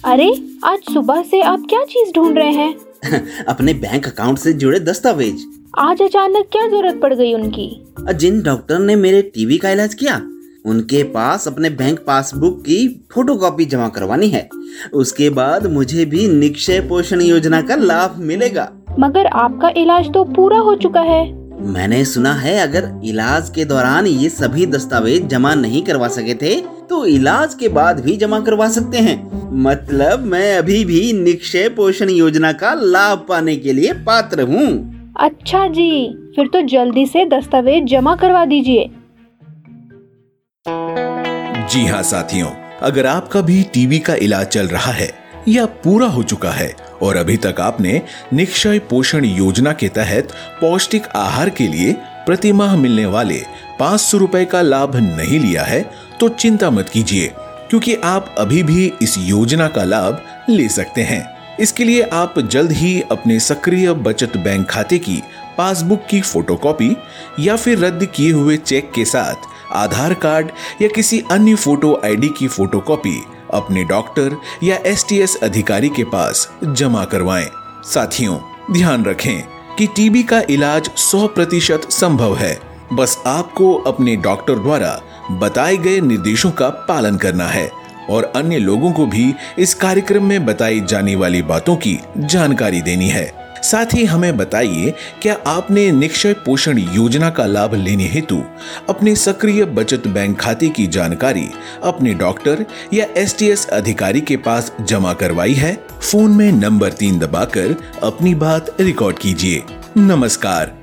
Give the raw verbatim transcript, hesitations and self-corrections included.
अरे, आज सुबह से आप क्या चीज ढूंढ रहे हैं? अपने बैंक अकाउंट से जुड़े दस्तावेज। आज अचानक क्या जरूरत पड़ गई उनकी? जिन डॉक्टर ने मेरे टीबी का इलाज किया, उनके पास अपने बैंक पासबुक की फोटोकॉपी जमा करवानी है। उसके बाद मुझे भी निक्षय पोषण योजना का लाभ मिलेगा। मगर आपका इलाज तो पूरा हो चुका है। मैंने सुना है अगर इलाज के दौरान ये सभी दस्तावेज जमा नहीं करवा सके थे तो इलाज के बाद भी जमा करवा सकते हैं। मतलब मैं अभी भी निक्षय पोषण योजना का लाभ पाने के लिए पात्र हूँ। अच्छा जी, फिर तो जल्दी से दस्तावेज जमा करवा दीजिए। जी हाँ साथियों, अगर आपका भी टीबी का इलाज चल रहा है या पूरा हो चुका है और अभी तक आपने निक्षय पोषण योजना के तहत पौष्टिक आहार के लिए प्रति माह मिलने वाले पाँच सौ रुपए का लाभ नहीं लिया है तो चिंता मत कीजिए, क्योंकि आप अभी भी इस योजना का लाभ ले सकते हैं। इसके लिए आप जल्द ही अपने सक्रिय बचत बैंक खाते की पासबुक की फोटोकॉपी या फिर रद्द किए हुए चेक के साथ आधार कार्ड या किसी अन्य फोटो आईडी की फोटोकॉपी अपने डॉक्टर या एसटीएस अधिकारी के पास जमा करवाएं। साथियों, ध्यान रखें कि टीबी का इलाज सौ प्रतिशत संभव है। बस आपको अपने डॉक्टर द्वारा बताए गए निर्देशों का पालन करना है और अन्य लोगों को भी इस कार्यक्रम में बताई जाने वाली बातों की जानकारी देनी है। साथ ही हमें बताइए, क्या आपने निक्षय पोषण योजना का लाभ लेने हेतु अपने सक्रिय बचत बैंक खाते की जानकारी अपने डॉक्टर या एसटीएस अधिकारी के पास जमा करवाई है? फोन में नंबर तीन दबाकर अपनी बात रिकॉर्ड कीजिए। नमस्कार।